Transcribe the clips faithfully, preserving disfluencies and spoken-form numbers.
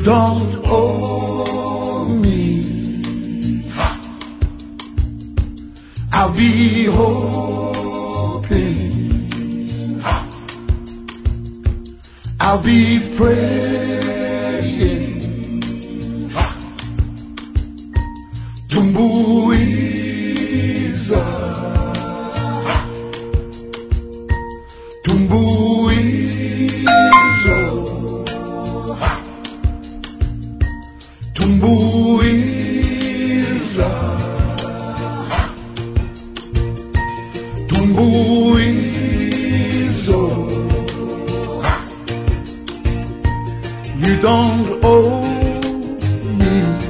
don't owe me. I'll be hoping, I'll be praying, tumbuiza, tumbuizo, tumbuiza, tumbuizo. You don't owe me.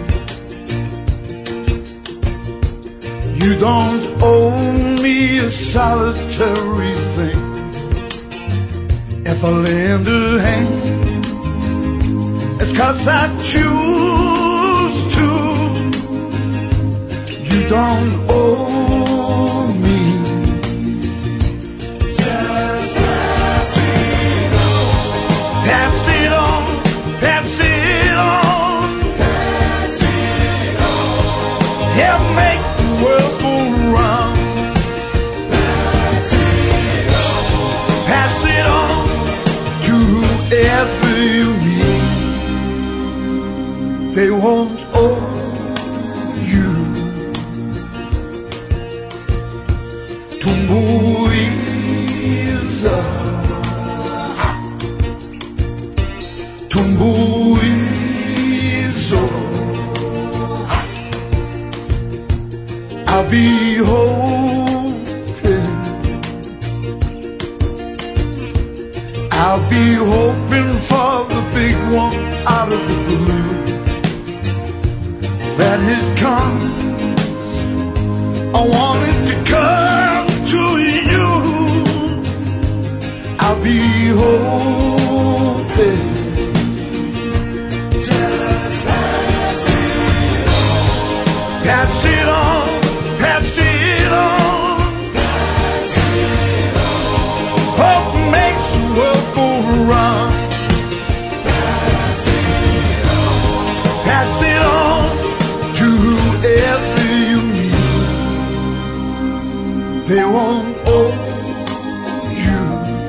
You don't owe me a solitary thing. If I lend a hand, it's 'cause I choose to. You don't owe me. Just pass it on. Pass it on, pass it on, Pass it on. help make the world go round. Pass it on. Pass it on to whoever you need. They won't owe you. Tumbuiza, tumbuizo. I'll be hoping, I'll be hoping for the big one out of the blue. That it comes, I want it to come to you. I'll be hoping, Just pass it on. pass it on, pass it on. Pass it on. Hope makes the world go round. Pass it on. Pass it on to whoever you need. They won't owe you.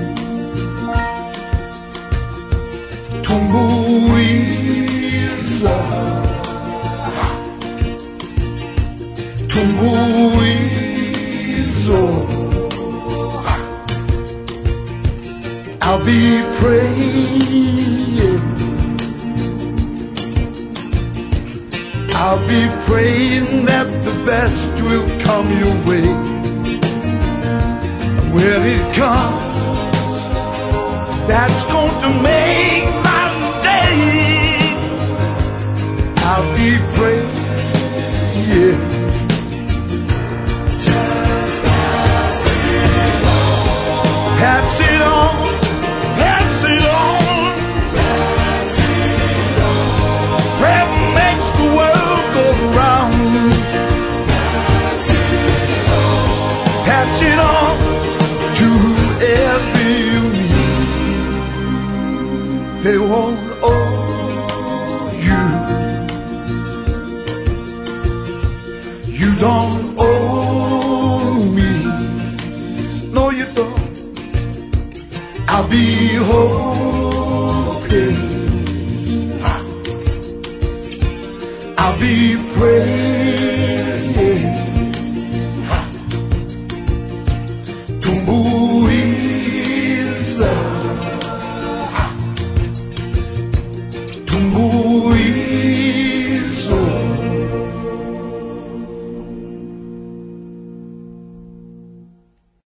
Tumbuiza, tumbuizo. I'll be praying, I'll be praying that the best will come your way. When it comes, that's going to make my day. I'll be praying, yeah. Just pass it on. Pass it on, pass it on. Pass it on. Prayer makes the world go round. Pass it on. Pass it on to whoever you need. They won't owe you. You don't owe me. No, you don't. I'll be hoping, I'll be praying, tumbuiza, tumbuiza.